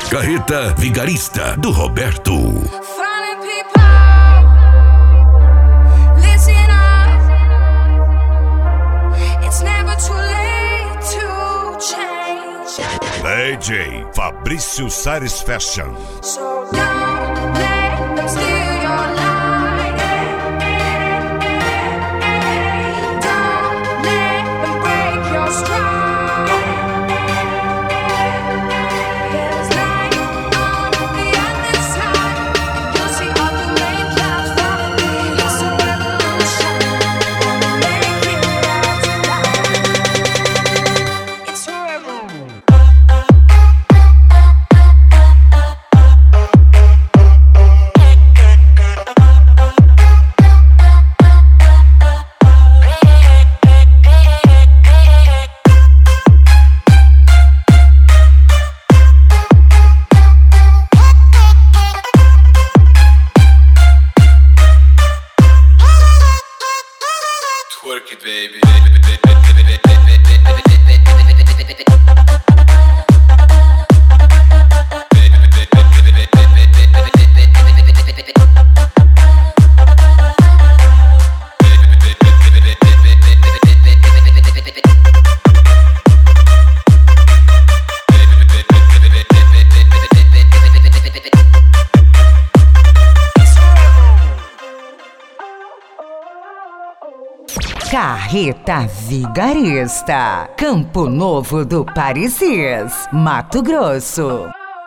Carreta Vigarista do Roberto. DJ Fabrício Satisfaction. So don't let them steal your light. Don't let them break your stride. There's light on the other side. You'll see all the rain clouds follow me. It's a revolution. Make it out tonight. It's a revolution. Work it, baby. Carreta Vigarista, Campo Novo do Parecis, Mato Grosso.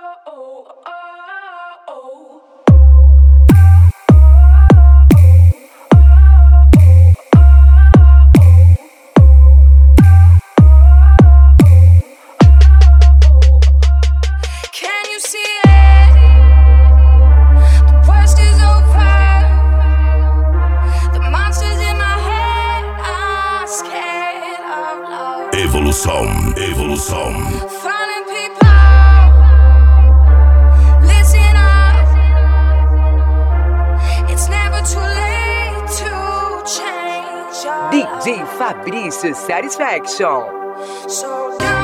Can you see it? The worst is over. The monsters in my head are scared of love. Evolução. Fallen people, listen up. It's never too late to change your DJ Fabrício Satisfaction. life. So don't